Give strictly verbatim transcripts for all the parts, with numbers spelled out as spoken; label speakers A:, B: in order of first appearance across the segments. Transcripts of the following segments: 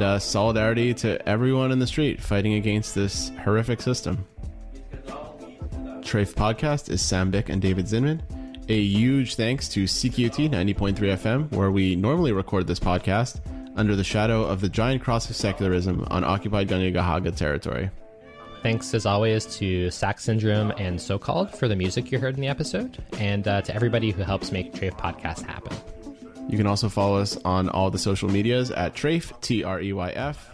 A: uh, solidarity to everyone in the street fighting against this horrific system. Trafe Podcast is Sam Bick and David Zinman. A huge thanks to C Q T ninety point three F M, where we normally record this podcast, under the shadow of the giant cross of secularism on occupied Kanien'kehá:ka territory.
B: Thanks, as always, to Sack Syndrome and So Called for the music you heard in the episode, and uh, to everybody who helps make Trafe Podcast happen.
A: You can also follow us on all the social medias at Trafe, T R E Y F.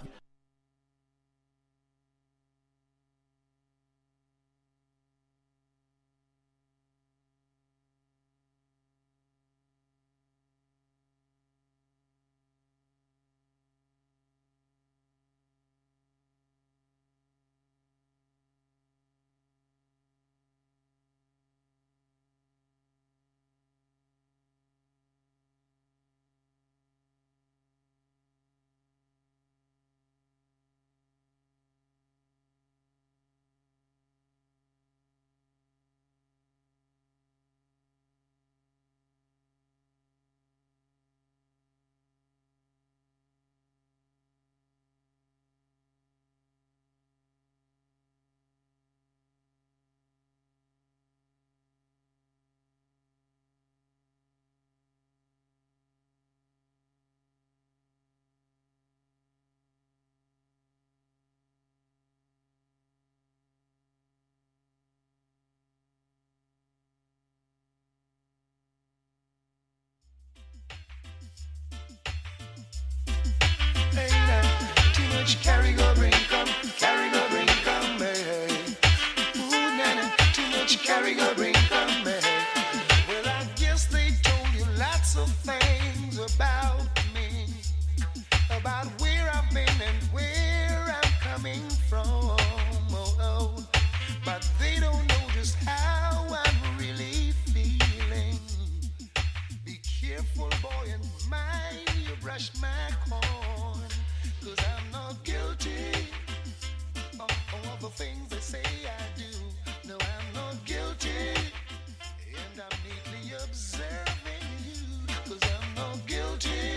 C: Carry go bring come, carry go bring come, hey. Ooh, nana, too much carry go bring come, hey. Well, I guess they told you lots of things about me, about where I've been and where I'm coming from. Oh, oh. But they don't know just how I'm really feeling. Be careful, boy, and mind you brush my corn. Cause I'm not guilty of all the things they say I do. No, I'm not guilty. And I'm neatly observing you. Cause I'm not guilty.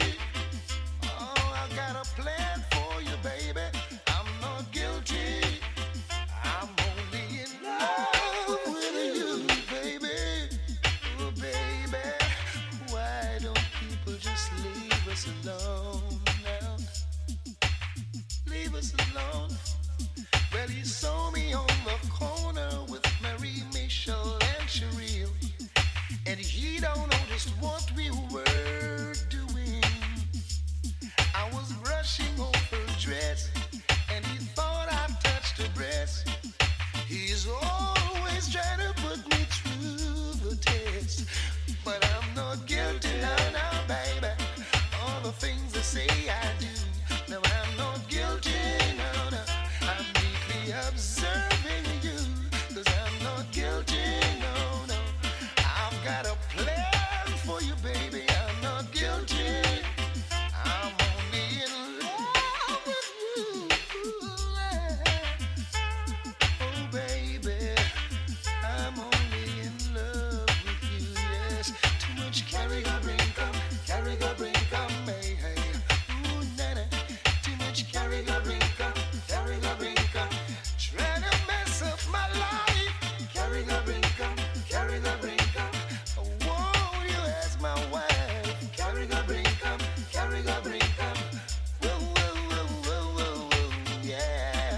C: Oh, I got a plan for you, baby. I'm not guilty. I'm only in love with you, baby. Oh, baby. Why don't people just leave us alone? Leave us alone. Well, you saw me on the corner with Mary, Michelle, and Cheryl, and he don't know just what we were doing. I was brushing off her dress, and he thought I touched her breast. He's always trying to put me through the test, but I'm not guilty, no, no, baby. All the things they say I do. No, I'm not guilty, no, no. I'm deeply observing you, cause I'm not guilty, no, no. I've got a plan for you, baby. I'm not guilty. I'm only in love with you. Oh, baby, I'm only in love with you, yes. Too much carry go bring come, carry go bring come, hey, hey. Ooh, nana. Carry the rinka, carry the rinka, trying to mess up my life. Carry the rinka, carry the rinka, I want you as my wife. Carry the rinka, carry the rinka, whoa, whoa, whoa, whoa, whoa, whoa, yeah.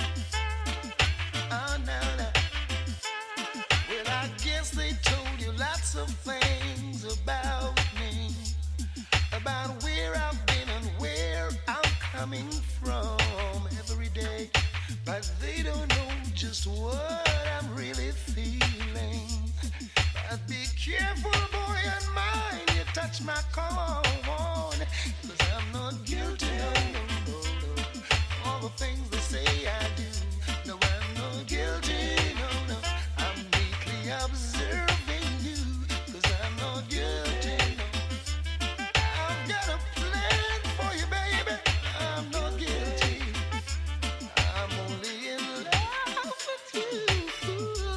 C: Oh, no, no. Well, I guess they told you lots of things about me, about where I've been and where I'm coming from every day, but they don't know just what I'm really feeling. But be careful, boy, and mind you touch my corn, cause I'm not guilty, no, no, no. All the things they say I do, no, I'm not guilty, no, no. I'm neatly observing you, cause I'm not guilty, no. I've got a plan for you, baby. I'm not guilty. I'm only in love with you.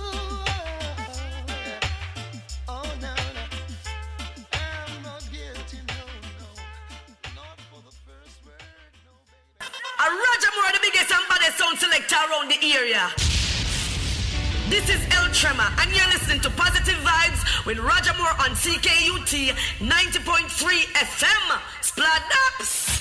C: Oh, no, no. I'm not guilty, no, no. Not for the first word, no, baby.
D: selector around the area. This is El Tremor, and you're listening to Positive Vibes with Roger Moore on C K U T ninety point three F M. Spladaps!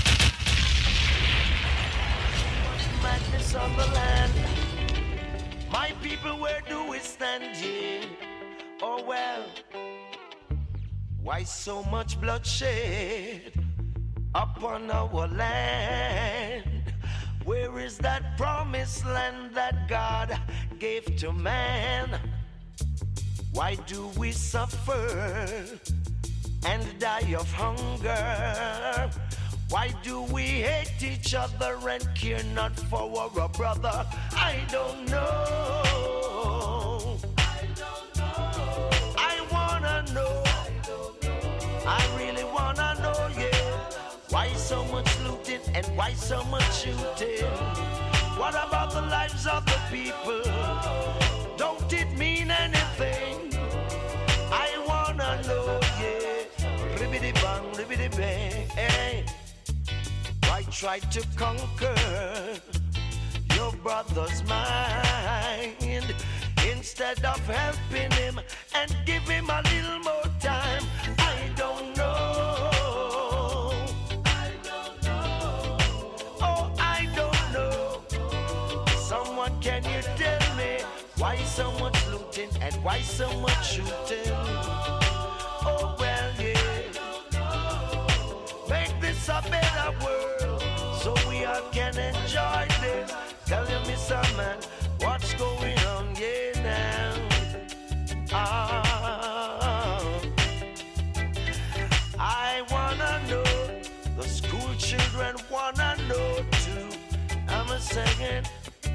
C: Madness on the land. My people, where do we stand here? Oh well, why so much bloodshed upon our land? Where is that promised land that God gave to man? Why do we suffer and die of hunger? Why do we hate each other and care not for our brother? I don't know. I don't know. I wanna know. I really wanna know, yeah. Why so much looting and why so much shooting? What about the lives of the people? Don't it mean anything? I wanna know, yeah. Ribbidi bang, ribbidi bang, hey. Why try to conquer your brother's mind instead of helping him and give him a little more time? I don't know. I don't know. Oh, I don't know. Someone, can you tell me why so much looting and why so much shooting? Oh, well, yeah. Make this a better world so we all can enjoy this. Tell you, Mister Man, what's going on, yeah, now? Ah, I wanna know, the school children wanna know too. I'm a second.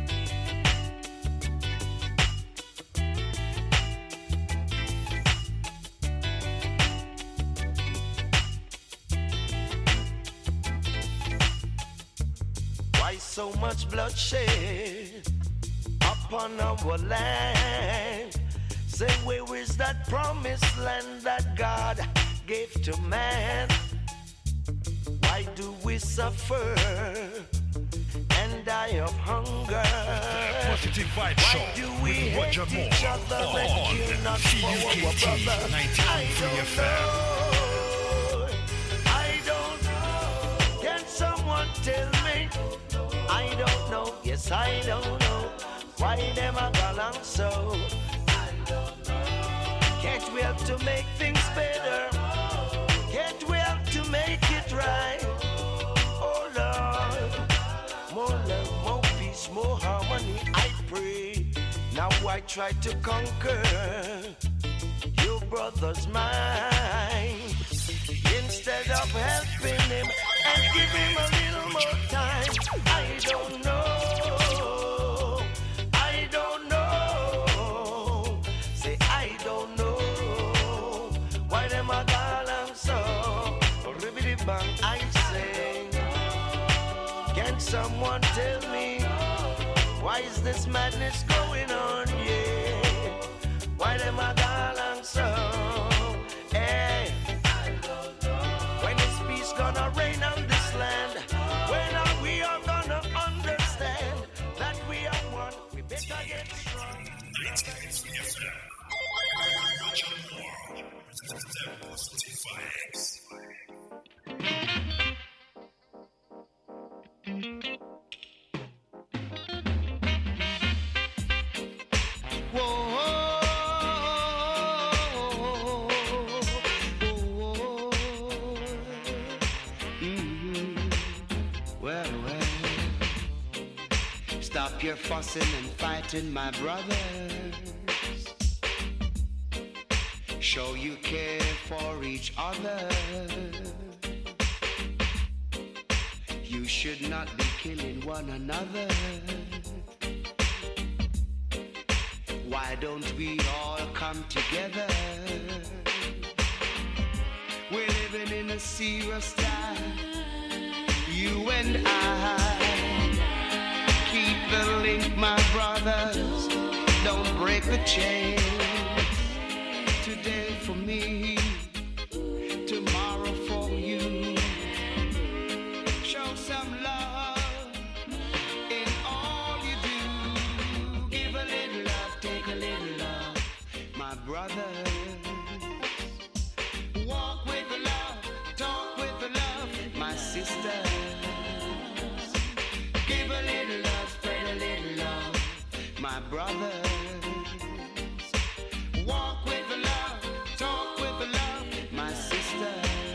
C: Why so much bloodshed upon our land? Say, where is that promised land that God gave to man? Why do we suffer and die of hunger?
E: Positive Vibe
C: Why
E: Show
C: do we
E: with
C: hate
E: Roger Moore
C: each other
E: on
C: and care not
E: C U
C: for
E: K
C: our
E: T
C: brother?
E: ninety point three F M.
C: I don't know. Can someone tell me? I don't know. Yes, I don't know. Why them a go along so? I don't know. Can't we help to make things better? Can't we help to make it right? Oh Lord, more love, more peace, more harmony, I pray. Now I try to conquer your brother's mind instead of helping him and give him a little more time. I don't know. I don't know. Say I don't know. Why them a galang so? Ribbidi bang, I say. Can someone tell me why is this madness going on? Yeah. Why them a galang so? Hey. When is peace gonna reign on this land? When are we all gonna understand that we are one? We better get strong.
F: Stop your fussing and fighting, my brothers. Show you care for each other. You should not be killing one another. Why don't we all come together? We're living in a serious time. You and I. Keep the link, my brothers. Don't break the chain. Today for me, tomorrow for you. Show some love in all brothers. Walk with the love, talk with the love, my sister.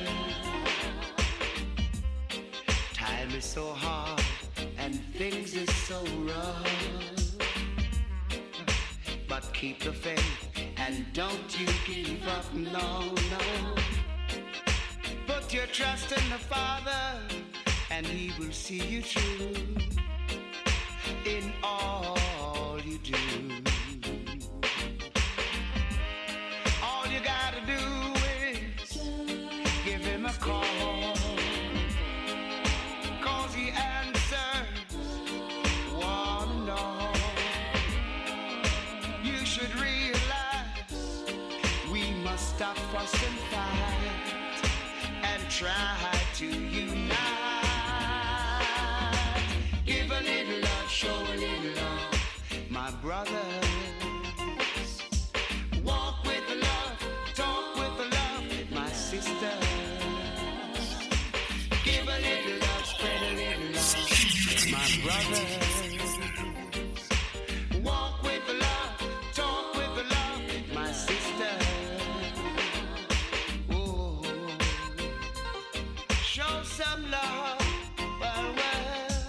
F: Time is so hard and things is so rough, but keep the faith and don't you give up, no, no. Put your trust in the Father and He will see you through in all you do. All you gotta do is give Him a call, 'cause He answers one and all. You should realize we must stop fuss and fight and try to unite. Give a little love, show a little love, my brothers. Walk with the love, talk with the love, my sisters. Give a little love, spread a little love, my brothers. Walk with the love, talk with the love, my sisters. Oh, show some love, well, well.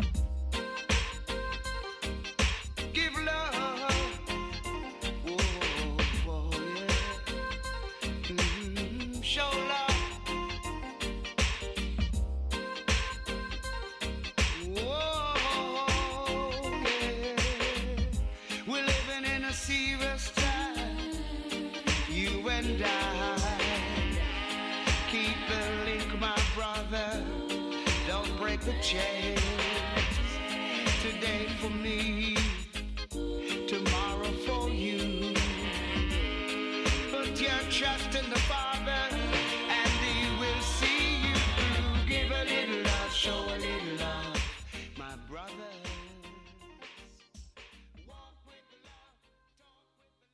F: Give love, oh, oh yeah. Mm, show love. Whoa, yeah. We're living in a serious time, you and I. Keep the link, my brother. Don't break the chains. Today for me, tomorrow for you. Put your trust in the Father, and He will see you through. Give a little love, show a little love, my brother. Walk with the love, talk with the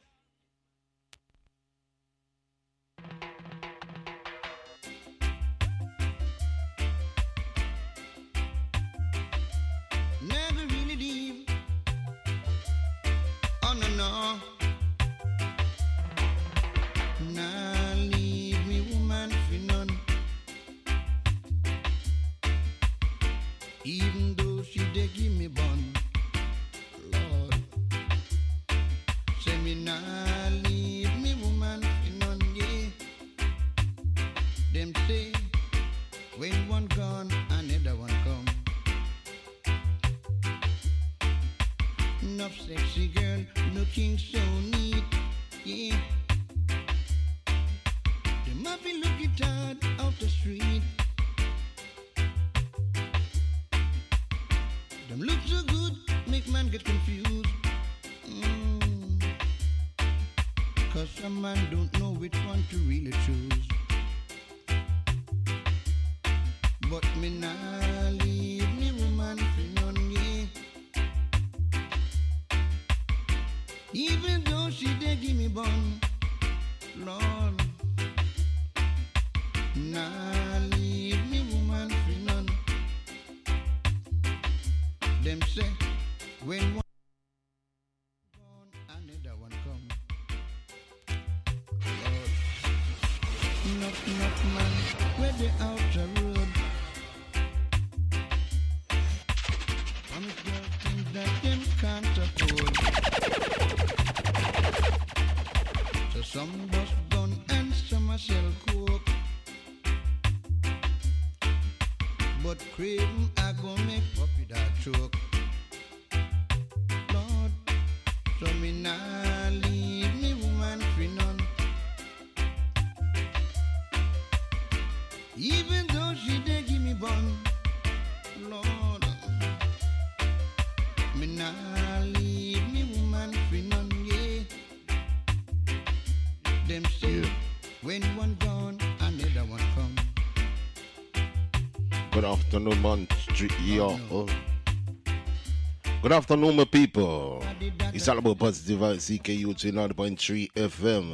F: love. Never really leave. Oh no no. Nah, leave me woman for none. Even though she did give me bun, Lord. Say me nah, leave me woman for none, yeah. Them say when one gone, another one come. Enough sexy girl looking so neat, yeah. They might be looking tired out the street. Them look so good, make man get confused. Mm. 'Cause some man don't know which one to really choose. But me nah leave me woman for none, yeah. Even though she did give me bun, Lord. Nah, leave me woman for none. Them say, when one gone, another one come. Lord, enough, enough man, where they out the road. Promise girl things that them can't afford. So some bust gun and some a sell coke. But craving I go make puppy that choke. Lord, so me nah leave me woman for none. Even though she did give me bun, Lord, me nah leave me woman for none, yeah. Them say, when one gone, another one come.
G: Good afternoon, man. Street, yo. Oh. Good afternoon, my people. It's all about Positive Vibes, C K U T ninety point three F M.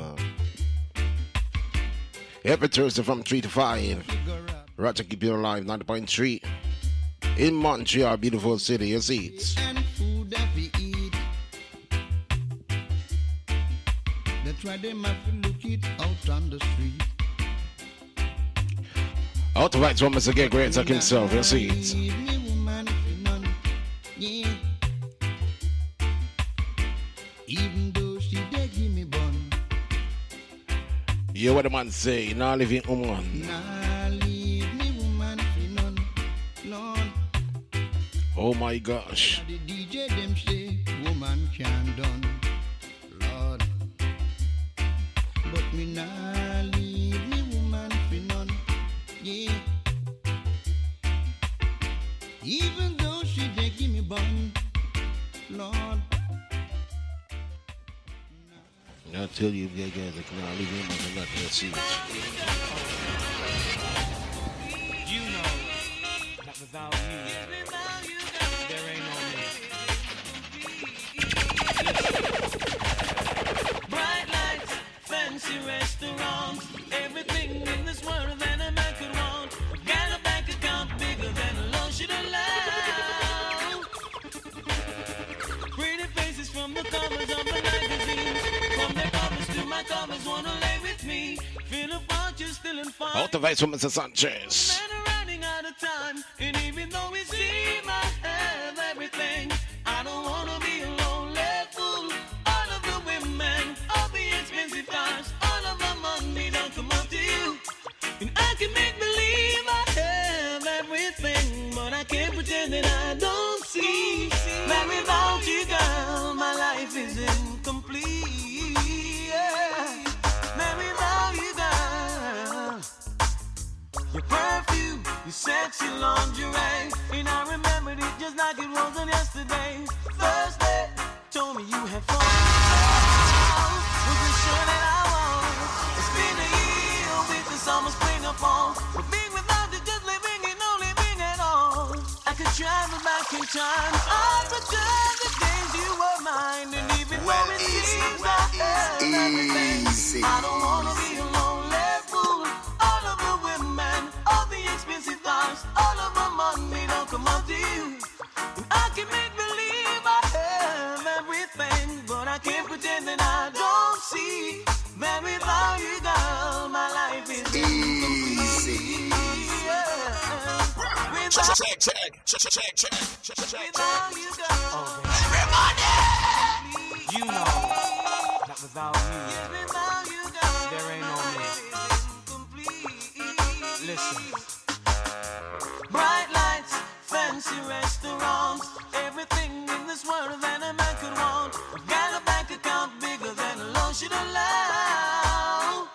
G: Every Thursday from three to five. Roger, keep you alive, ninety point three. In Montreal, beautiful city, you see it.
F: And food that we eat. why them have to look it out on the street.
G: Out of right, Mr. Get Great like himself, you see it.
F: Leave me, woman, if you none, yeah. Even though she did give me bun,
G: You what the man say, now living woman.
F: nah, leave me, woman, if you none, Lord.
G: Oh my gosh.
F: The D J them say woman can done, Lord. But me nah leave me woman for none, yeah. Even though she dey give me bun, Lord.
G: I tell you, yeah, guys, I cannot leave him as a lot. Let's see it.
H: You know that without you, there ain't no me. Bright lights, fancy restaurants, everything in this world that a man could want. Got a bank account bigger than a loan should allow. Pretty faces from the covers of the magazines, from their covers to my covers, wanna lay with me. Feel a fortune still in fun.
G: Out of right, Mister Sanchez.
H: Men are running out of time, and even though it seems I have everything, I don't wanna be a lonely fool. All of the women, all the expensive cars, all of the money don't come up to you. And I can make believe I have everything, but I can't pretend that I don't see that without you, girl, my life is incomplete. Yeah. That without you, girl, your perfume, your sexy lingerie, and I remembered it just like it wasn't yesterday. Thursday, told me you had fun. Wasn't sure that I was. It's been a year with the summer, spring, or fall. But being without you, just living and no living at all. I could travel back in time. I pretend the days you were mine, and even
I: Well,
H: though it
I: easy,
H: seems
I: well,
H: I have
I: easy,
H: everything,
I: easy.
H: I don't wanna be a lonely fool. All of the women, all the expensive cars, all of the money don't come up to you. And I can make believe I have everything, but I can't pretend that I don't see that without you, girl, my life is
I: Easy.
H: yeah. Without,
I: Check, check, check, check, check, check, check, check.
H: without you, girl, you know that without you, without you, girl, there ain't no me. Listen. Bright lights, fancy restaurants, everything in this world that a man could want. Got a bank account bigger than a loan should allow.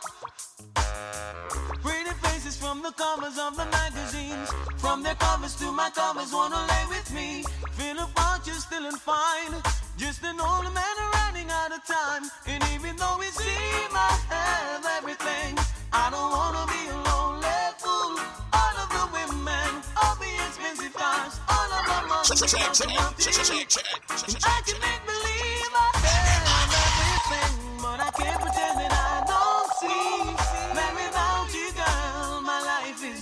H: Pretty faces from the covers of the magazines, from their covers to my covers, wanna lay with me. Feel a fortune still in fine, just an old man running out of time. And even though it seems I have everything, I don't wanna be a lonely fool. All of the women, all the expensive cars, all of the money
I: Check, check,
H: don't
I: check,
H: come up to
I: check,
H: you.
I: check, check, check,
H: And
I: check,
H: I can make believe I have everything, but I can't pretend that I don't see that without you, girl, my life is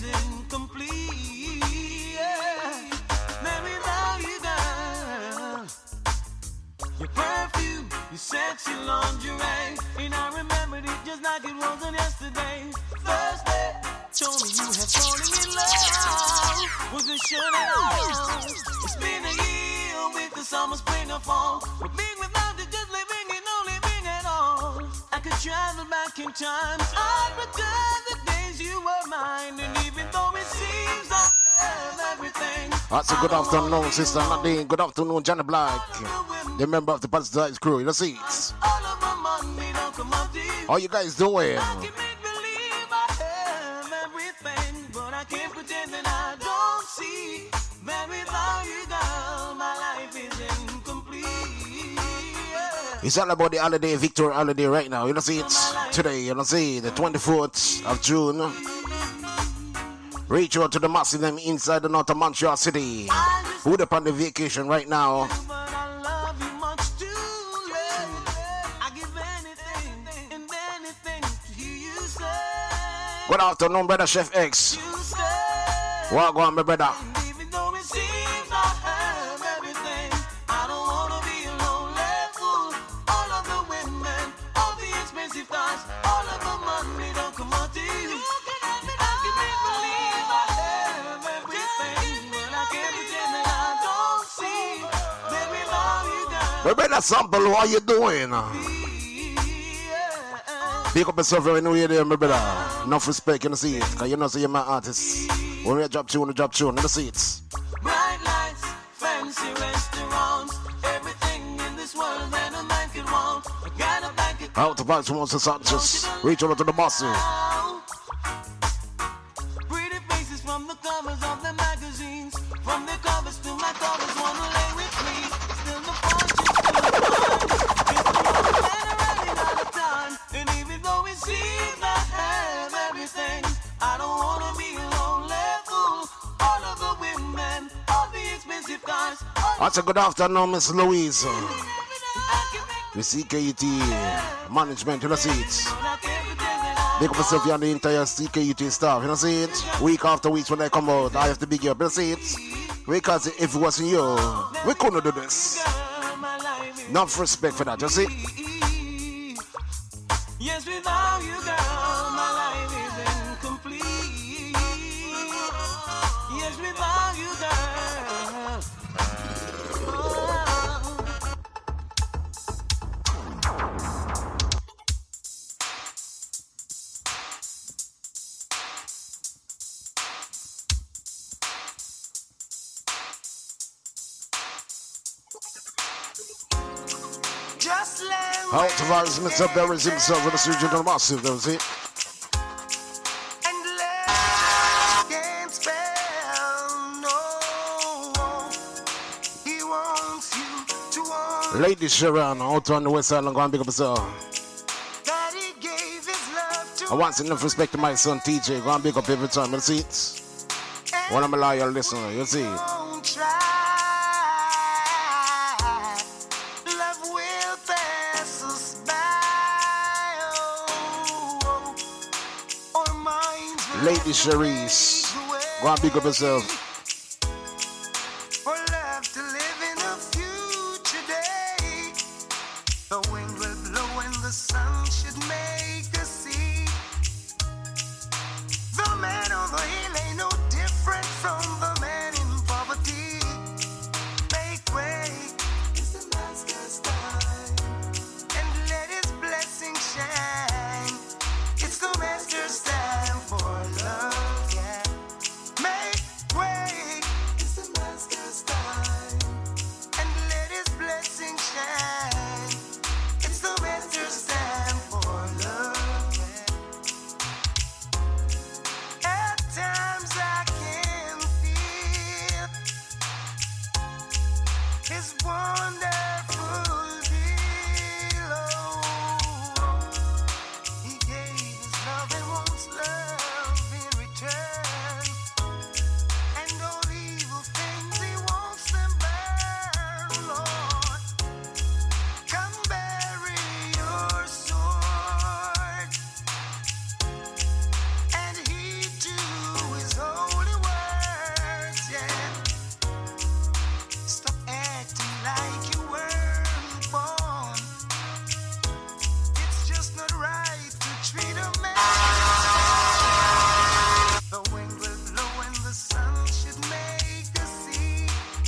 H: incomplete. Yeah. That without you, girl, your perfume, your sexy lingerie, and I remembered it just like it wasn't yesterday. Thursday, told me you had fallen in love. Wasn't sure that I was. It's been a year with the summer, spring, or fall. But being without you, just living and no living at all. I could travel back in time. I pretend the days you were mine, and even though it seems I have everything.
G: That's a good afternoon, Sister Nadine. Good afternoon, Johnny Black. The member of the Positive crew. You see it.
H: All of my money don't come up to you.
G: How you guys doing?
H: I can make believe I have everything, but I can't pretend that I don't see that without you, girl, my life is incomplete. Yeah.
G: It's all about the holiday, Victory holiday right now. You know see it today. You know see the twenty-fourth of June. Reach out to the massive them inside the north of Montreal City. Who up on the vacation right now?
H: But I love you much too, yeah. I give anything and anything to hear you say.
G: Good afternoon, brother Chef X.
H: You say.
G: What go on, my brother?
H: Even though it seems I have everything, I don't wanna be a lonely fool. All of the women, all the expensive
G: My brother Sample, how you doing? Pick up yourself right now, you're there, my brother. Enough respect, you know, see it. Because you know, see you're my artist. When we drop tune, we drop tune, you know, see it.
H: Bright lights, fancy restaurants, everything in this world that a man can want. I got a bank account.
G: Out to Vice from Monster Sanchez. Reach over to the boss.
H: Pretty faces from the covers of the magazines. From the covers to my covers, wanna lay with me. Still the fortune, still the fun. It's the man running out of time. And even though it seems I have everything, I don't wanna be a lonely fool. All of the women, all the expensive cars.
G: That's a good afternoon, Miss Louise. The C K U T management, you know, see it. Big up yourself, you and the entire C K U T staff, you know, see it. Week after week when they come out, I have to big you up, you know, see it. Because if it wasn't you, we couldn't do this. Enough respect for that, you see.
H: Yes, without you, girl, my life is incomplete. Yes, without you, girl. Just let
G: Out to Vice, Mister Berries himself with the Surgeon Massive, you know, see.
H: and let can't spell, no. He wants you to want
G: Lady Sharon, out on the west side, I'm going to big up yourself.
H: that he gave his love to.
G: I want enough respect to my son T J, go and big up every time, you know, see it. One of my loyal listeners, you see.
H: Don't try. Love will pass us by. Oh, oh. Our minds will
G: Lady Cherise, go and big up yourself.
H: for love to live in a future day. The wind will blow and the sun should make us see. The man on the hill ain't no different from the man in poverty. Make way, it's the master's time, and let his blessing shine. It's the master's time for love, yeah. Make way, it's the master's time, and let his blessing shine. It's the master's time for love, yeah. At times I can feel his wonderful deal. Oh, he gave his love and wants love in return. And all evil things he wants them burn, Lord. Come bury your sword and heed to his holy words, yeah. Stop acting like you weren't born. It's just not right to treat a man. The wind will blow and the sun should make us see.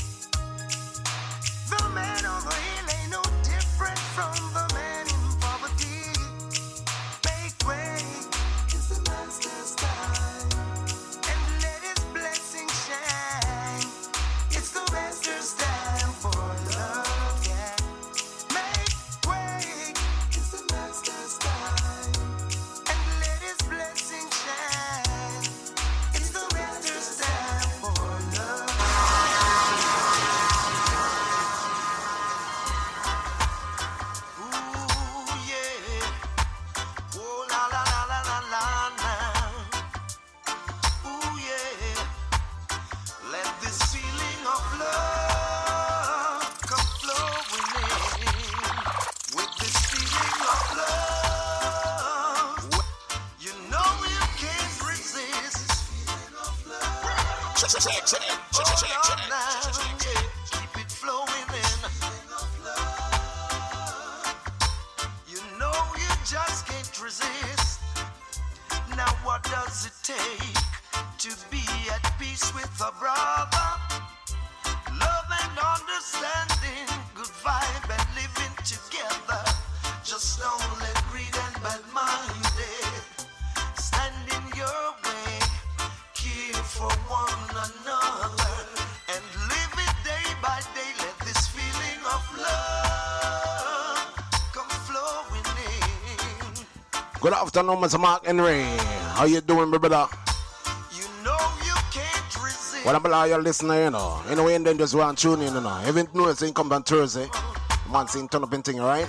H: The man on the hill ain't no different from the man in poverty. Make way, it's the master's time, and let his blessing shine. It's the master's time for love, yeah. Make way, it's the master's time, and let his blessing shine. It's the master's time for love. Ooh, yeah. Oh, la, la, la, la, la, la, la. Ooh, yeah. Let this feeling of love come flowing in. With this feeling of love, you know you can't resist.
I: Check, check, check, check,
H: Oh,
I: check, check,
H: Lord,
I: check,
H: now,
I: check, check, check.
H: yeah. Keep it flowing in. You know you just can't resist. Now what does it take to be at peace with a brother? Love and understanding, good vibe and
C: by day, let this feeling of love come flowing in.
G: Good afternoon, Mister Mark Henry. How you doing, my brother?
C: You know you can't resist.
G: What about your listener, you know? Anyway, and then just want to tune in, you know. Even though it's in come on Thursday, man, saying turn up and thing, right?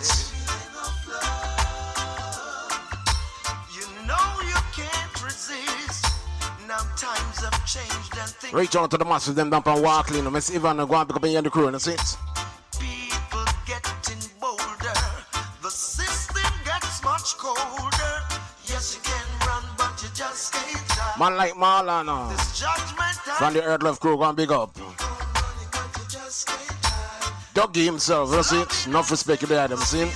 C: You know you can't resist. Now times have changed and things.
G: Reach out to the masses, them down on Walkley, you know. Miss Ivan, go and pick up in the crew, and that's it.
C: People getting bolder. The system gets much colder. Yes, you can run, but you just can't die.
G: Man like Marlon, uh,
C: This judgment
G: from the Earth Love crew, go and big up. Dougie himself, that's it. Enough respect to the Adam, see?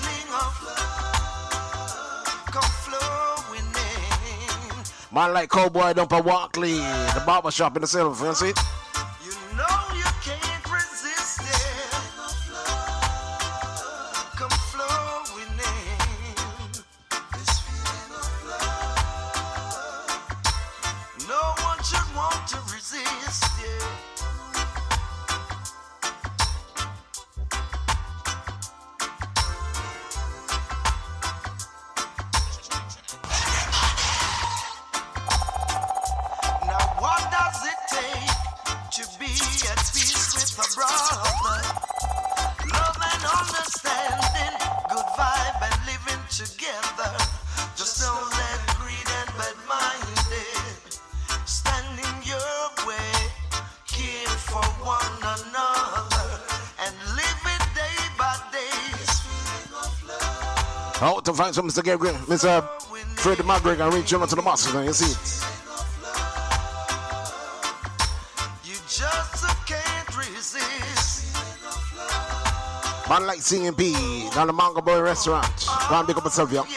G: Man like Cowboy down on Walkley, the barber shop in the self, you see?
C: You know you can't resist it. Come flowing in. This feeling of love. No one should want to resist it. Now what does it take to be at peace with a brother? Love and understanding, good vibe and living together. Just don't let greed and bad-minded stand in your way. Care for one another and live it day by day.
G: How to find some Mister Gabriel, Mister Freddie McGregor, and reach out to the masses, and you see it.
C: You just can't resist.
G: Man like singing B down the Mango Boy restaurant. Go and pick up yourself, yeah.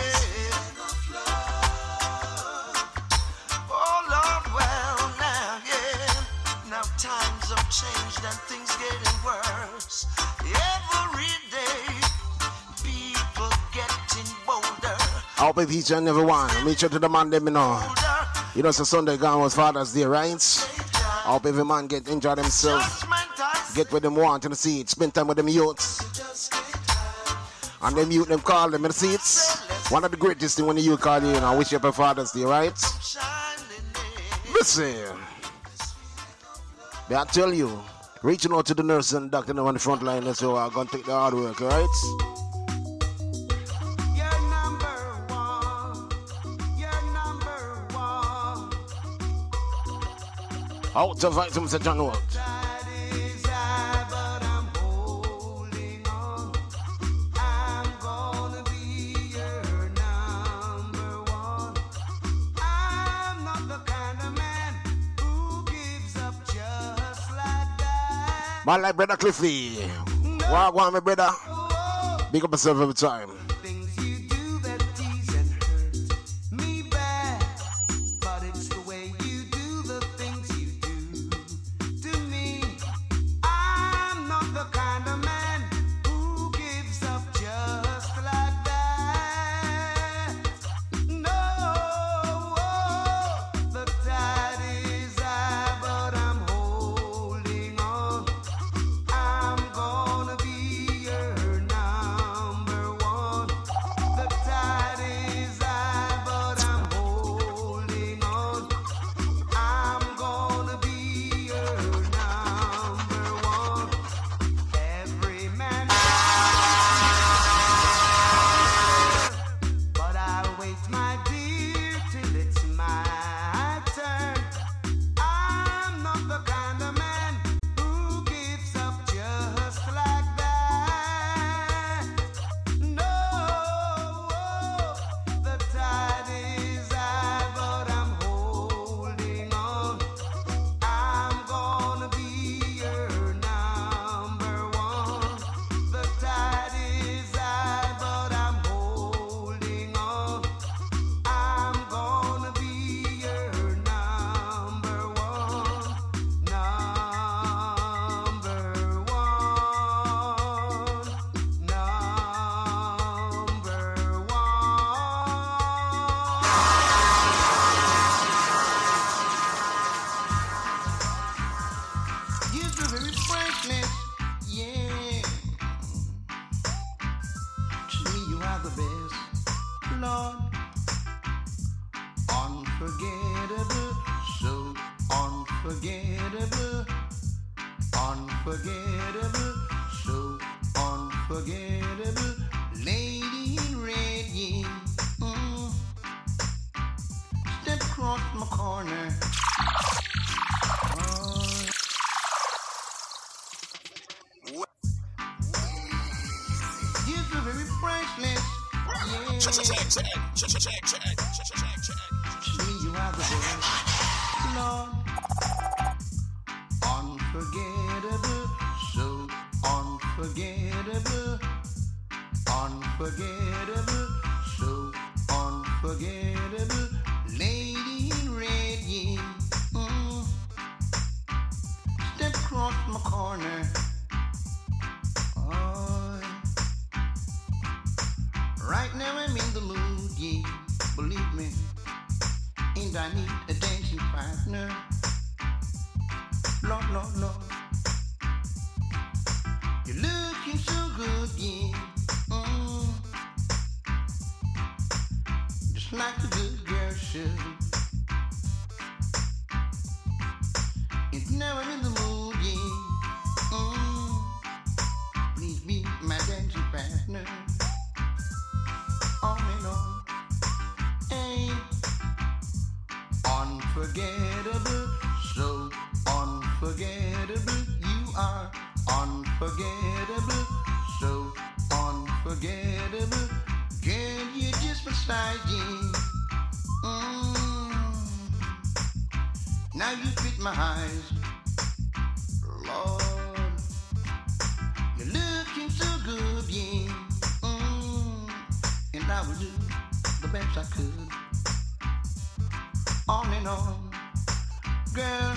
C: Oh Lord, well now, yeah. Now times have changed and things getting worse. Every day, people getting bolder.
G: I hope if each and every one, reach out to the man, let me know. You know, it's a Sunday gone was Father's Day, right? I hope every man get enjoy themselves. Get what them want in the seat. Spend time with them youths. And them youth, them call them in the seats. One of the greatest thing when the youth call you, you know, I wish you happy Father's Day, right? Listen. But I tell you, reaching out to the nurse and doctor on the front line, that's how I'm going to take the hard work, right?
C: You're number one. You're number one.
G: Out to fight some Mister John Walt.
C: That is I, but I'm holding on. I'm gonna be your number one. I'm not the kind of man who gives up just like that.
G: Man like Brother Cliffy. Walk on, my brother. Big up yourself every time.
C: Things you do that tease and hurt me bad, but it's the way you do the things you do to me. I'm not the kind of man who gives up just like that. No, the tide is high, but I'm holding on. I'm gonna be your number one.
F: unforgettable, so unforgettable. Lady in red, yeah. Mm. Step across my corner. Oh. You're so very priceless. Yeah.
I: Check, check, check, check, check, check, check, check, check, check.
F: To me, you are the best, Lord. Unforgettable, so unforgettable, unforgettable, so unforgettable. Lady in red, yeah. Mm. Step across my corner. Oh. Right now I'm in the mood, yeah. Believe me, and I need a dancing partner. Lord, Lord, Lord. You're looking so good, yeah. Mm. Just like a good girl should. And now I'm in the mood, yeah. Mm. Please be my dancing partner. On and on. Hey. Unforgettable, so unforgettable. You are unforgettable, so unforgettable. Girl, you're just beside you. Mm. Now you fit my eyes, Lord. You're looking so good, yeah. Mm. And I will do the best I could. On and on, girl.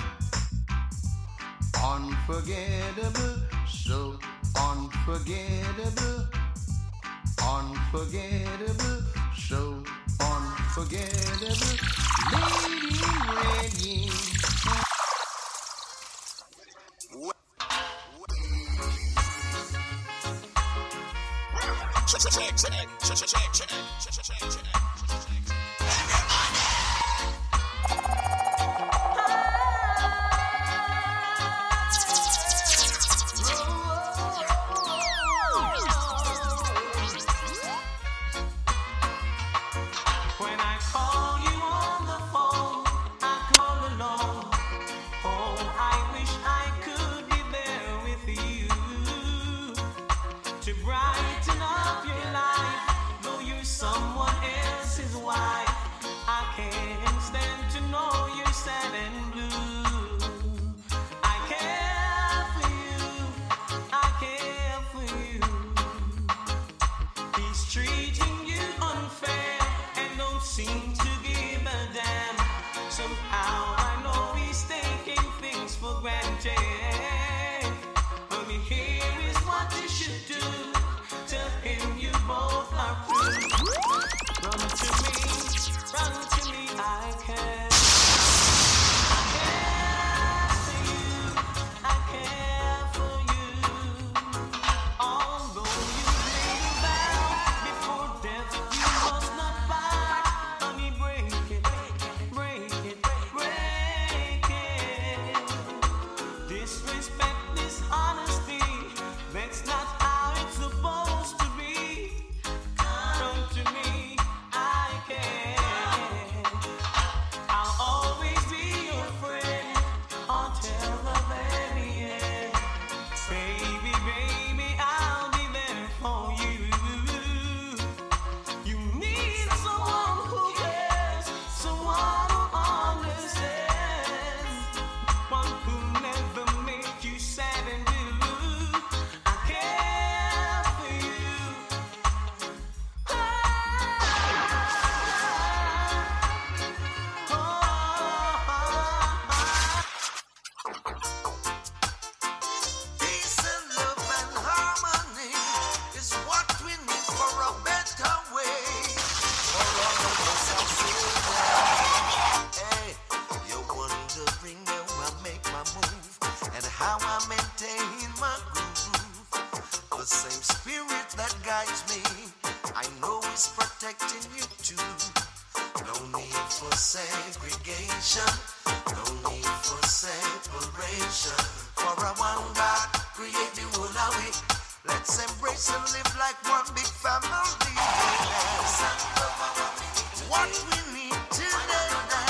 F: Unforgettable, so unforgettable, unforgettable, so unforgettable. Lady in red, yeah.
I: Check, check, check, check, check, check, check, check, check, check, check.
C: Segregation, no need for separation.
F: For a one God create the whole of it. Let's embrace and live like one big family. Yes. What we need today now.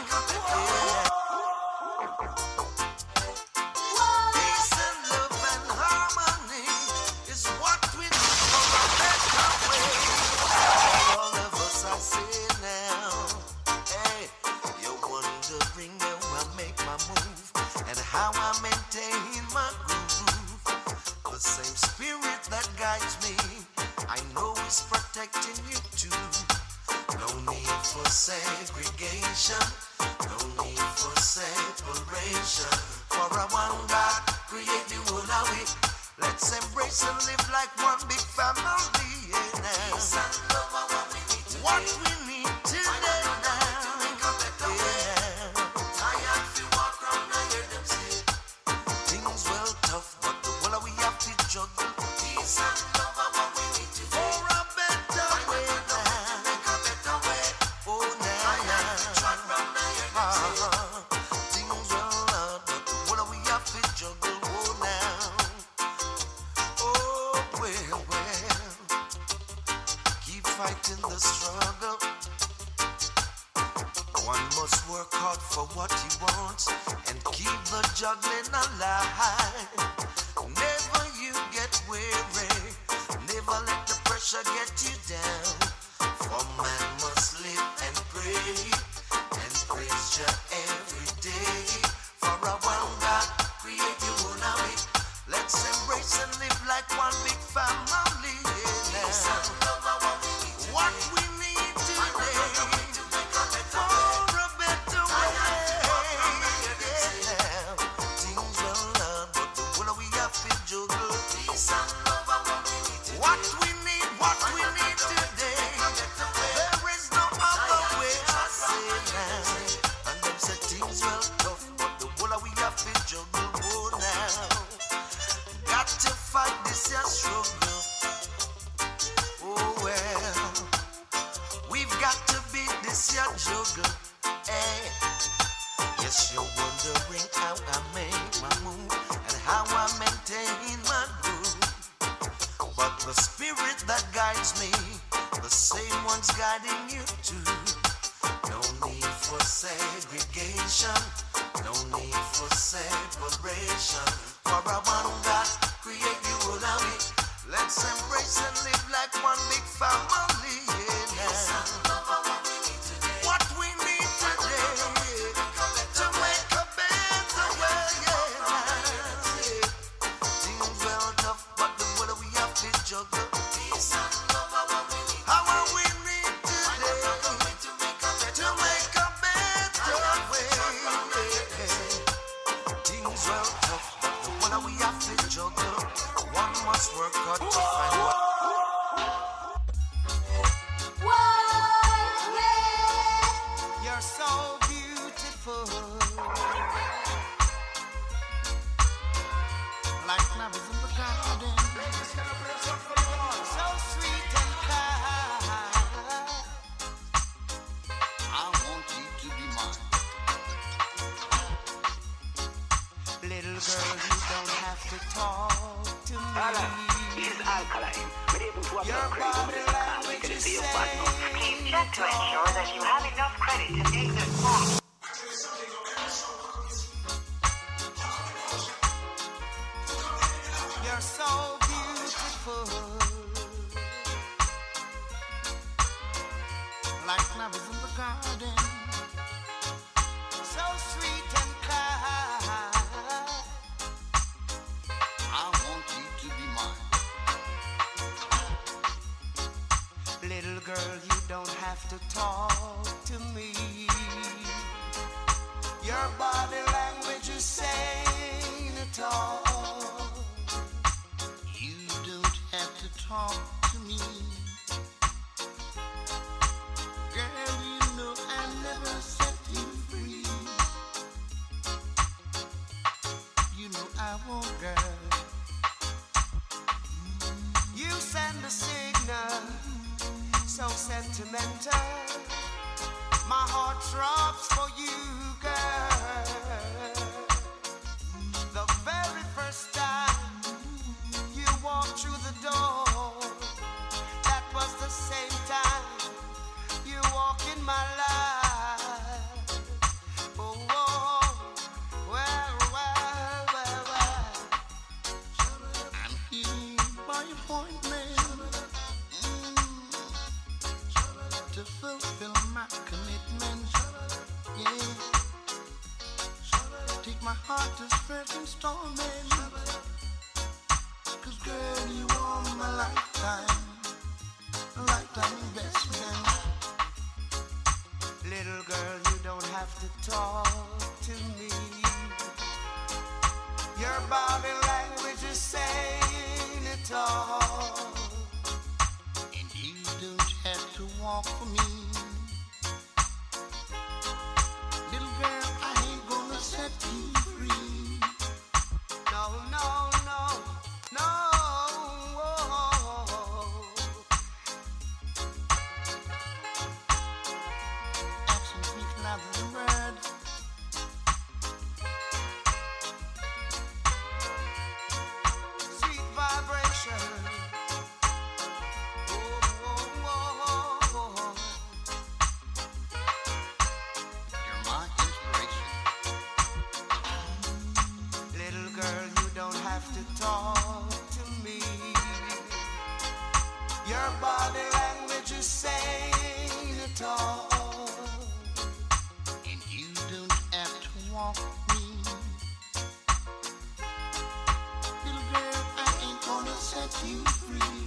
F: Peace and love and harmony is what we need for a better way. All of us are saying now, hey, you're wondering how I make my move and how I maintain my groove. The same spirit that guides me, I know is protecting you too. No need for segregation, no need for separation. For a one God create the whole of it. Let's embrace and live like one big family. Yeah, now. What we need today now. Yeah. Tired to walk around and hear them say things well tough, but the whole of we have to juggle. Peace and love are what we need to do. For a better way now. Oh, now, uh-huh. Things well hard, but the whole of we have to juggle. Oh, now. Oh, well, well. Keep fighting the struggle. One must work hard for what he wants and keep the juggling alive. Never you get weary, never let the pressure get you down. For man must live and pray and praise Jah every day. For a one God create you one of it. Let's embrace and live like one big family. Yeah, now. What we need today for a better way. Yeah, things well done, but the whole we have to juggle. What we need, what we need today. There is no other way I say now. And them say things well tough, but the whole we have to juggle. Oh, now. Got to fight this here struggle. Oh, well. We've got to beat this here juggle. Hey. Yes, you're wondering how I make my move and how I maintain my groove. But the spirit that guides me, the same one's guiding you too. No need for segregation, no need for separation. For a one God create the whole of it. Let's embrace and live like one big family. Yeah, now. What we need today to make a better way. Yeah, things well tough, but the whole we have to juggle. How are we need today to make a better way? Things well tough, but the whole we have to juggle. One must work hard to find what. You're so beautiful, like flowers in the garden, so sweet and kind. I want you to be mine. Little girl, you don't have to talk to me.
J: This is alkaline.
F: Your body language is saying
J: Please check to ensure that you have enough credit to take this form.
F: you're so beautiful, like flowers in the garden, so sweet and kind. I want you to be mine. Little girl, you don't have to talk to me. Your body language is saying it all. You don't have to talk to me. Girl, you know I never set you free. You know I won't, girl. You send a signal, so sentimental. My heart throbs for you, girl. The very to fulfill my commitment. Yeah. Take my heart to spread installment. Cause girl, you are my lifetime, lifetime investment. Little girl, you don't have to talk to me. Your body language is saying it all. And you don't have to walk for me. Little girl, I ain't gonna set you free. No, no, no, no. Action speaks louder than words. Sweet vibration. Oh, oh, oh, oh. You're my inspiration. Little girl, you don't have to talk to me. Your body language is saying it all. And you don't have to walk with me. Little girl, I ain't gonna set you free.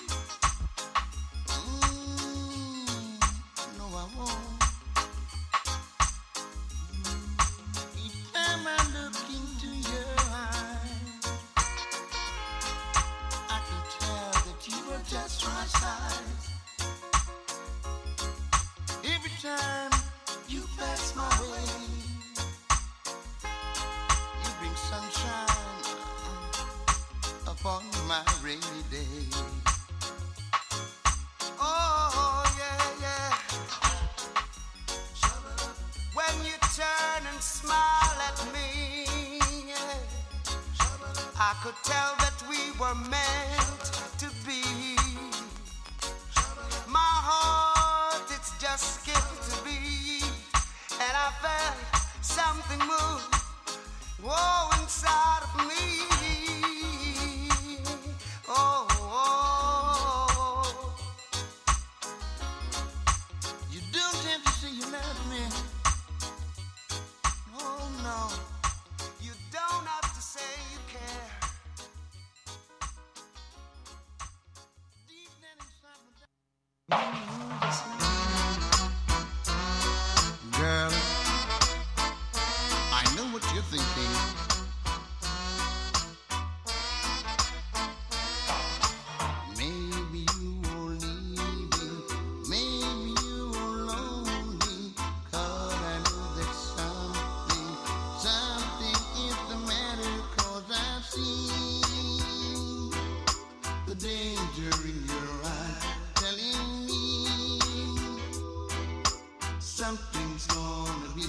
F: Mm, no, I won't. Each time I look into your eyes, I can tell that you are just my size. Every time you pass my way, you bring sunshine upon my rainy day. Oh, yeah, yeah. When you turn and smile at me, yeah, I could tell that we were meant to be. My heart, it's just skipped to beat, and I felt something move, whoa, inside of me. Oh, oh, you don't have to say you love me. Oh, no, you don't have to say you care. Deep down inside my girl, I know what you're thinking. Maybe you are leaving, maybe you are lonely, 'cause I know that something, something is the matter, 'cause I've seen the danger in your eyes telling me something's gonna be.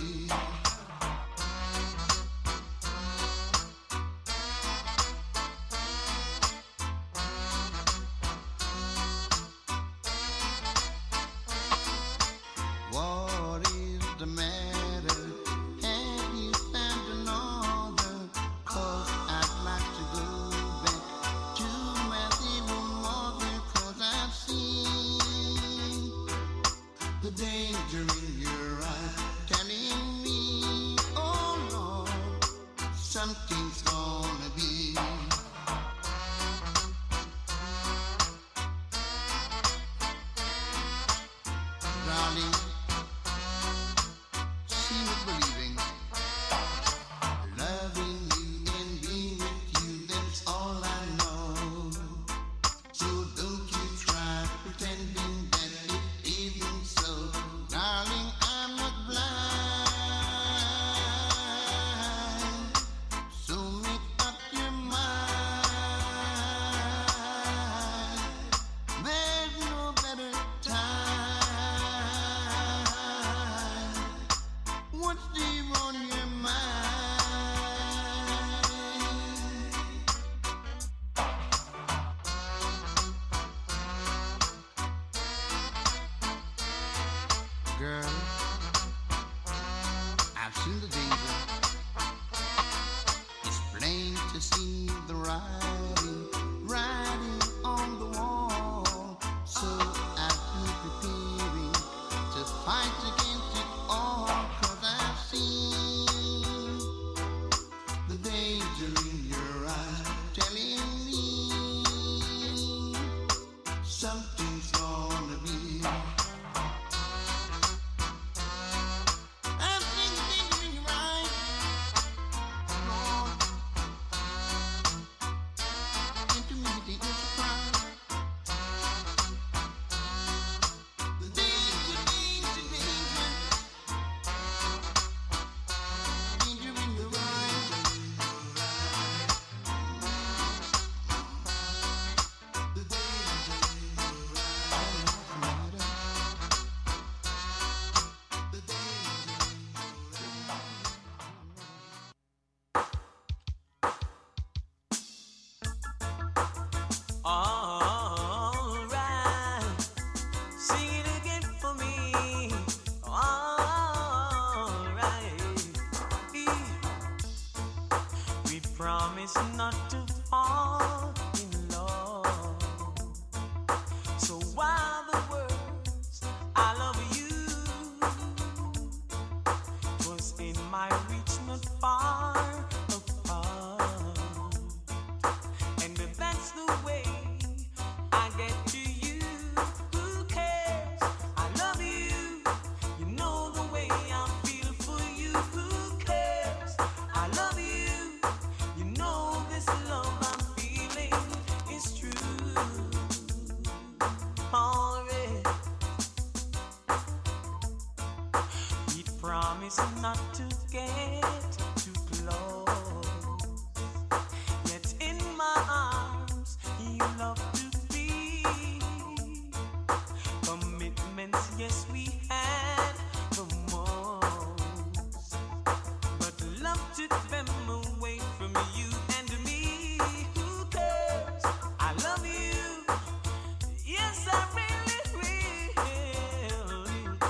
F: What is the matter? Have you found another? 'Cause I'd like to go back to my zero mother, 'cause something's gonna be. Everything's right. Lord, intimacy is a crime. The danger, danger, danger. Danger in the right. The danger. The
H: Alright, sing it again for me. Alright, we promise not to fall in love. So while the words I love you was in my reach not far apart, and if that's the way I get to you, who cares? I love you. You know the way I feel for you. Who cares? I love you. You know this love I'm feeling is true. Alright. We promise not to get too close. Yet in my arms you love to be. Commitments, yes, we had the most, but love took them away from you and me. Who cares? I love you. Yes, I really, really do.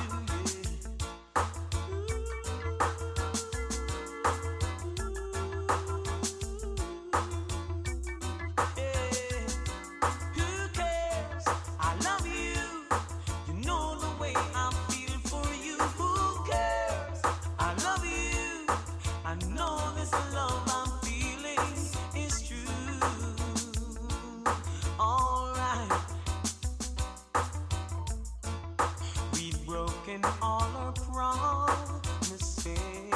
H: Yeah. Who cares? I love you. You know the way I feel for you. Who cares? I love you. I know this love I'm feeling is true. Alright. We've broken all our promises.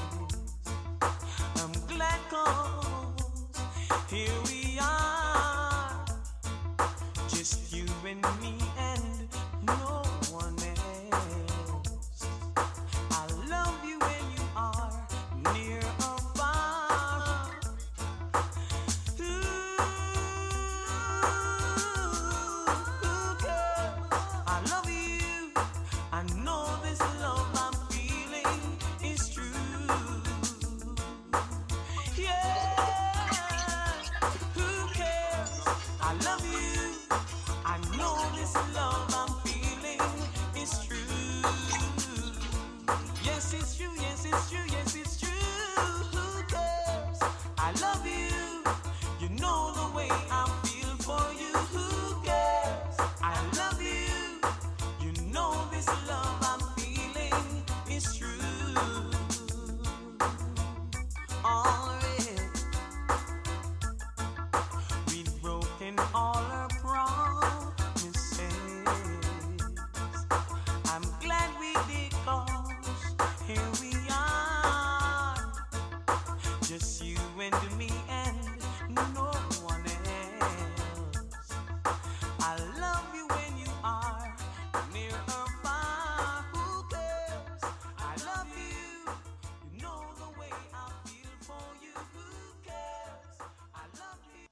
H: I'm glad 'cause here we are, just you and me and no one else. I love you when you are near or far. Ooh, who cares? I love you. I know this love I'm feeling is true. Yeah. Who cares? I love you. I know this love I'm feeling is true. Yes, it's true. Yes, it's true. Yes, it's true. Who cares? I love you. You know the way I feel for you. Who cares? I love you. You know this love I'm feeling is true. Alright. We've broken all our promises. I'm glad we did 'cause here we are, just you and me and no one else. I love you when you are near or far. Who cares? I love you. You know the way I feel for you. Who cares? I love you.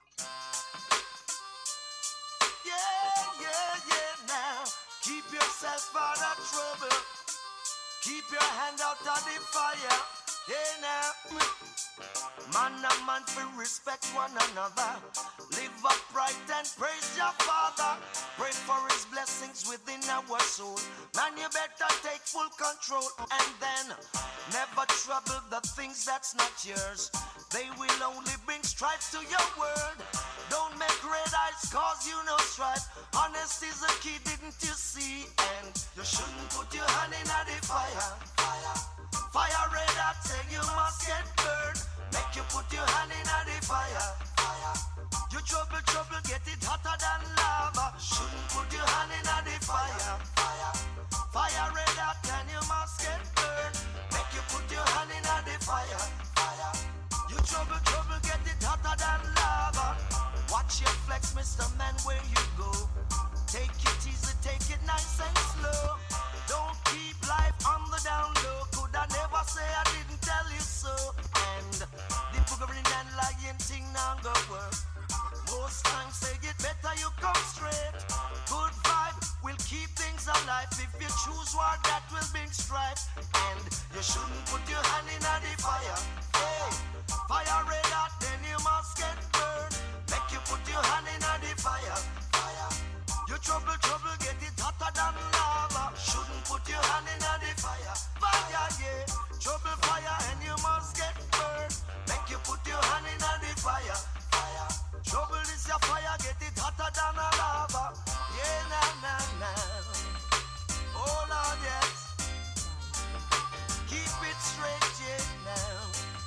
C: Yeah, yeah, yeah, now. Keep yourself out of trouble. Keep your hand out of the fire. Yeah, now. Man and man for respect one another. Live upright and praise your Father. Pray for his blessings within our soul. Man, you better take full control. And then never trouble the things that's not yours. They will only bring strife to your world. Don't make red eyes cause you no strife. Honesty's the key, didn't you see? And you shouldn't put your hand in the fire. Fire, fire red hot, say you must get burned. Make you put your hand in the fire. Fire, you trouble, trouble, get it hotter than lava.
F: flex, Mister Man, where you go? Take it easy, take it nice and slow. Don't keep life on the down low. Could I never say I didn't tell you so? And the boogering and lying thing now go work. Most times say it better you come straight. Good vibe will keep things alive. If you choose war, that will bring strife. And you shouldn't put your hand in the fire. Hey, fire red hot, then you must get burned. Make you put your hand in the fire. Fire. You trouble, trouble, get it hotter than lava. Shouldn't put your hand in the fire. Fire, yeah. Trouble, fire, and you must get burned. Make you put your hand in the fire. Fire. Trouble is your fire, get it hotter than a lava. Yeah, nah, nah, nah. Oh, Lord, yes. Keep it straight, yeah, now.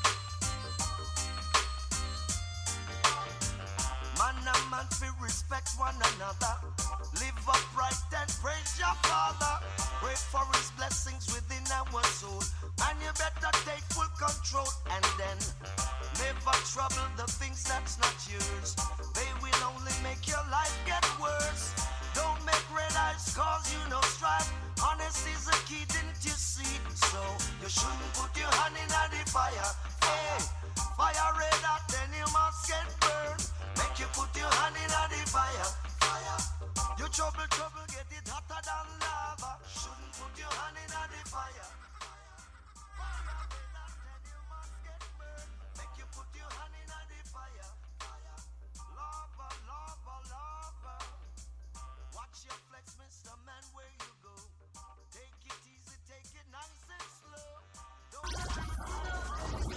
F: Man and man feel respect one another. Live upright and praise your Father. Pray for His blessings within our soul. And you better take full control. And then never trouble the things that's not yours. They will only make your life get worse. Don't make red eyes cause you no strife. Honesty's a key, didn't you see? So you shouldn't put your hand in the fire. Hey, fire red hot, then you must get burned. Make you put your hand in the fire. Fire. You trouble, trouble, get it hotter than lava. Shouldn't put your hand in the fire. Fire red hot, then you must get burned. Make you put your hand in the fire. Fire. Lava, lava, lava. Watch your flex, Mister Man, where you go. Take it easy, take it nice and slow. Don't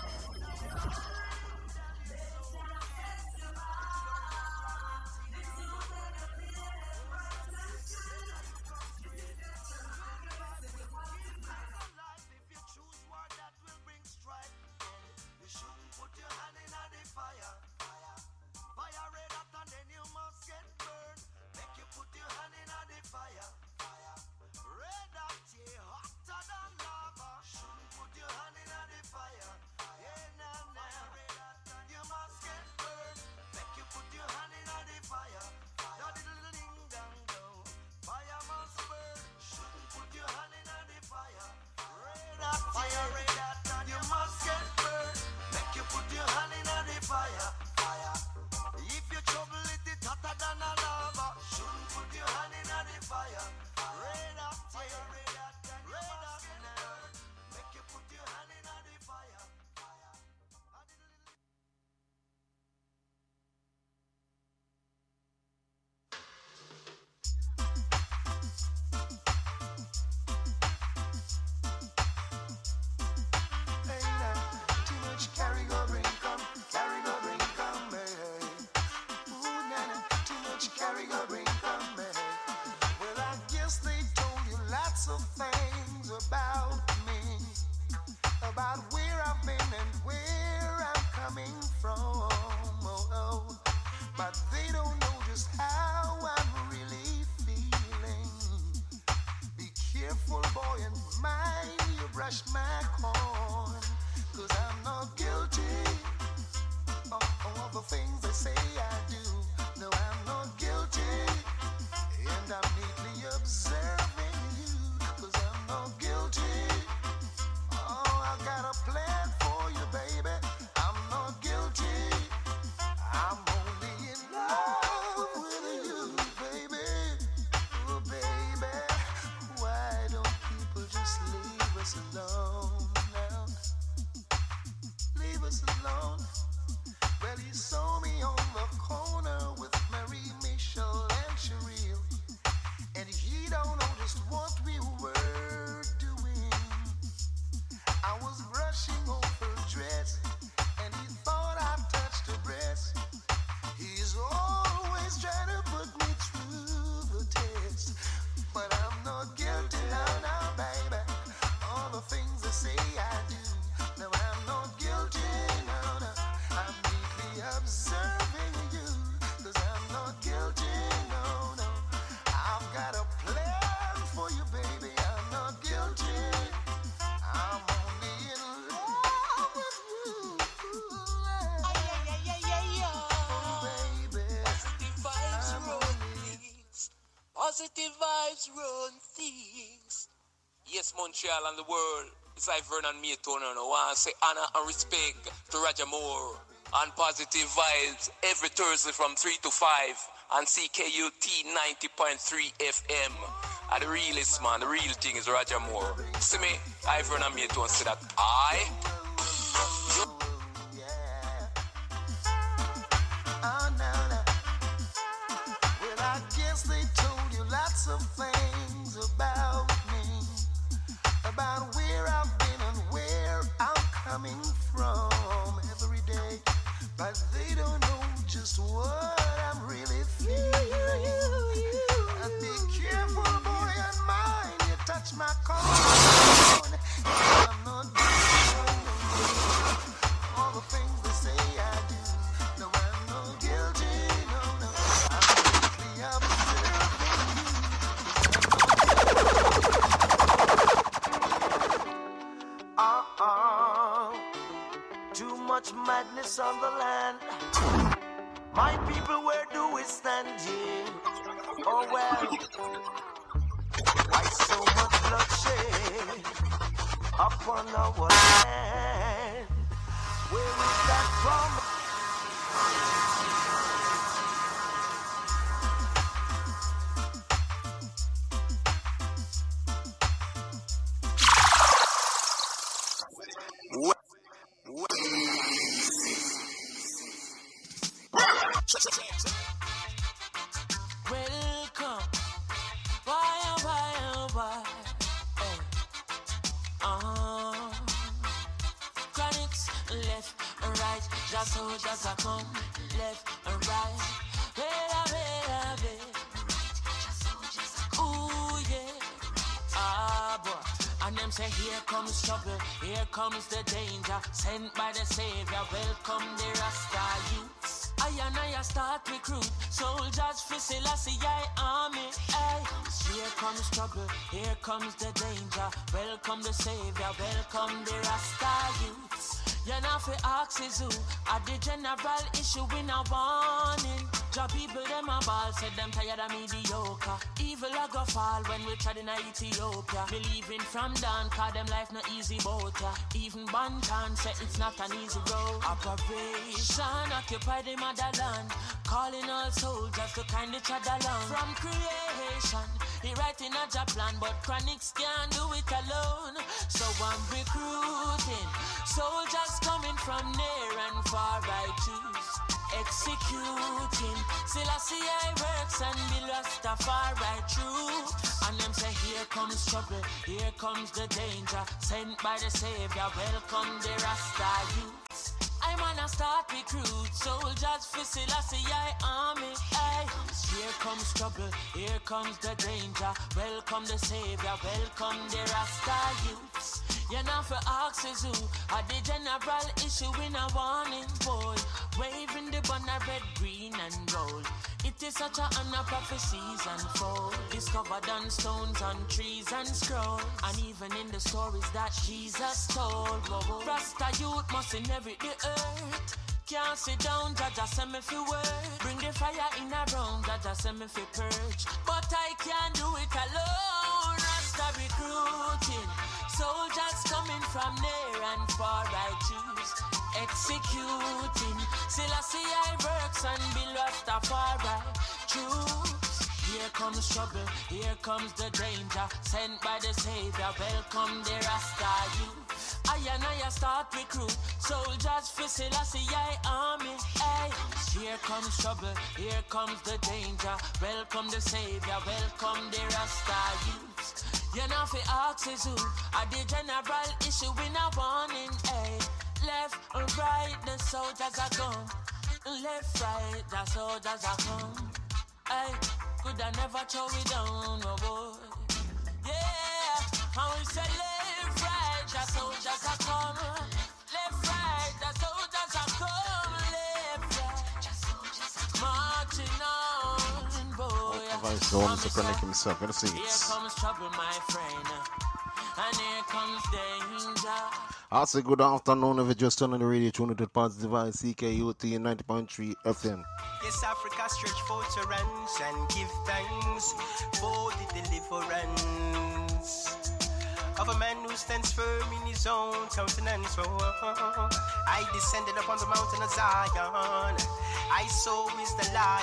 F: if you choose war, that will bring strife. You shouldn't put your hand in the fire. Fire, fire red hot, and then you must get burned. Make you put your hand in the fire. Fire, red hot, yeah, hotter than lava. Shouldn't put your hand in the fire. Yeah, nah, nah. Red hot, and you must get burned. Make you put your hand in the fire. Da diddle ding dong dong. Fire must burn. Shouldn't put your hand in the fire. Red hot, fire red hot, and you must get burned. Make you put your hand in the fire. Fire. If you trouble it, it hotter than a lava. Shouldn't put your hand in the fire. Red hot, fire red hot, and red hot now. Make you put your hand in the fire. Fire. Hey now, too much carry go bring come, carry go bring come, hey. Ooh, nana, too much carry go bring come, hey. Well, I guess they told you lots of things about me, about where I've been and where I'm coming from, oh, oh. But they don't know just how I'm really feeling. Be careful, boy, and mind you brush my corn, 'cause I'm not guilty of all the things they say I do. No, I'm not guilty, and I'm neatly observing you, 'cause I'm not guilty
K: positive vibes run things. Yes, Montreal and the world. It's like Vernon Mayton, and I want to say honor and respect to Roger Moore on Positive Vibes every Thursday from three to five on C K U T ninety point three F M. And the realest man, the real thing is Roger Moore. See me, I Vernon Mayton say that I.
C: Oh, no, no. Well, I guess they told you lots of things about me, about where I've been and where I'm coming from every day, but they don't know just what I'm really feeling. Uh, be careful, boy, and mind you touch my corn. I'm not doing all the things they say I do. No, I'm not guilty, no, no. I'm simply observing you. Uh-uh. Too much madness on the land. My people, where do we stand here? Oh well. Why so much bloodshed upon our land? Where is that from?
H: Welcome. Why, oh, why, oh, why? Hey. Uh-huh. Chronics, left and right. Just soldiers are come, left and right. Wait, wait, wait. Ooh, yeah. Ah, boy. And them say, here comes trouble, here comes the danger. Sent by the Savior, welcome the Rasta youths. I and I start recruit soldiers for Selassie I army. Ay. Here comes trouble, here comes the danger. Welcome the Savior, welcome the Rasta youths. You're not for axes who are the general issue in a warning. Job people them a ball, said them tired of mediocre. Evil a go fall when we tried in Ethiopia. Believing from down, cause them life no easy boat. Yeah. Even Bantan said it's not an easy road. Operation occupy the motherland, calling all soldiers to kind each other along. From creation, he writing a job plan, but Chronics can't do it alone. So I'm recruiting soldiers coming from near and far. I choose executing Selassie I works and the Rastafari true. And them say here comes trouble, here comes the danger. Sent by the Savior, welcome the Rasta youths. I'm on a start recruit soldiers for Selassie I army. Ay. Here comes trouble, here comes the danger. Welcome the Savior, welcome the Rasta youths. You're not for axes who are the general issue in a warning, boy. Waving the banner red, green and gold. It is such a honor prophecies unfold. Discovered on stones, on trees and scrolls. And even in the stories that Jesus told. Whoa, Rasta youth must inherit the earth. Can't sit down, Jaja send me fi work. Bring the fire in a room, Jaja send me fi purge. But I can't do it alone. Rasta recruiting soldiers coming from near and far. I choose executing Selassie I works and Bill Rastafari choose. Here comes trouble, here comes the danger. Sent by the Savior, welcome the Rasta youth. I and I start recruit soldiers for Selassie I army. Ay. Here comes trouble, here comes the danger. Welcome the Savior, welcome the Rasta youth. You're not for axes who are the general issue in a warning. Ay. Left and right, the soldiers are gone. Left, right, the soldiers are come. Ay. Could I never throw it down, no boy. Yeah, how we say left, right, the soldiers are come. Left, right, the soldiers are come. Left, right, the soldiers are come. Marching on, boy.
G: Going to Chronic himself in the
H: Here
G: seats.
H: comes trouble, my friend. And here comes danger.
G: I say good afternoon if you just turn on the radio, tune into the Positive Vibes, C K U T ninety point three F M.
L: Yes, Africa stretch fortress and give thanks for the deliverance of a man who stands firm in his own countenance. Oh, I descended upon the mountain of Zion. I saw is the light.